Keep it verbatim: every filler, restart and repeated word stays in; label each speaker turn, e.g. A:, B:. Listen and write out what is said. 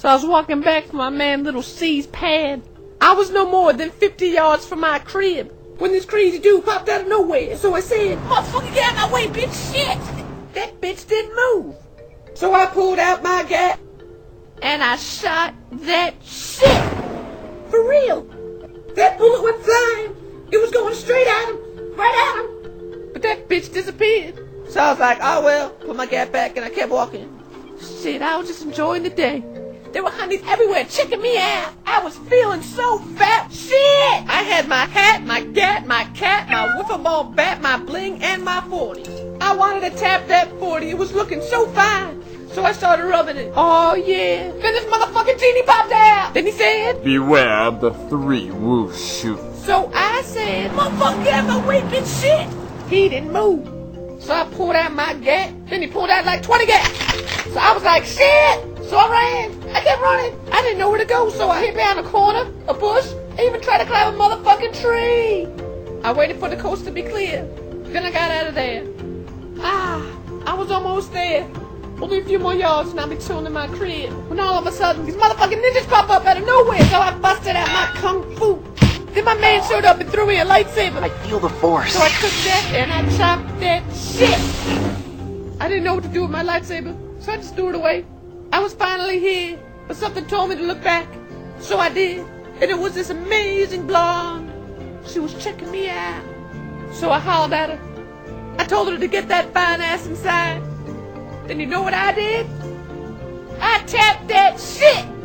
A: I was walking back from my man Little C's pad. I was no more than fifty yards from my crib when this crazy dude popped out of nowhere. So I said, "Motherfucker, get out of my way, bitch!" Shit! That bitch didn't move. So I pulled out my gat and I shot that shit. For real. That bullet went flying. It was going straight at him. Right at him. But that bitch disappeared. So I was like, oh well, put my gat back and I kept walking. Shit, I was just enjoying the day. There were honeys everywhere checking me out. I was feeling so fat. Shit! I had my hat, my gat, my cat, my wiffle ball bat, my bling, and my forty. I wanted to tap that forty. It was looking so fine. So I started rubbing it. Oh yeah. Then this motherfucking genie popped out. Then he said,
B: beware of the three wushu.
A: So I said, motherfucker, get out of my way, bitch. Shit! He didn't move. So I pulled out my gat. Then he pulled out like twenty gats. So I was like, shit! So I ran. I kept running. I didn't know where to go, so I hid behind a corner, a bush, I even tried to climb a motherfucking tree. I waited for the coast to be clear. Then I got out of there. Ah, I was almost there. Only a few more yards and I'll be chilling in my crib. When all of a sudden, these motherfucking ninjas pop up out of nowhere, so I busted out my kung fu. Then my man showed up and threw me a lightsaber.
C: I feel the force.
A: So I took that and I chopped that shit. I didn't know what to do with my lightsaber, so I just threw it away. I was finally here, but something told me to look back. So I did. And it was this amazing blonde. She was checking me out. So I hollered at her. I told her to get that fine ass inside. Then you know what I did? I tapped that shit.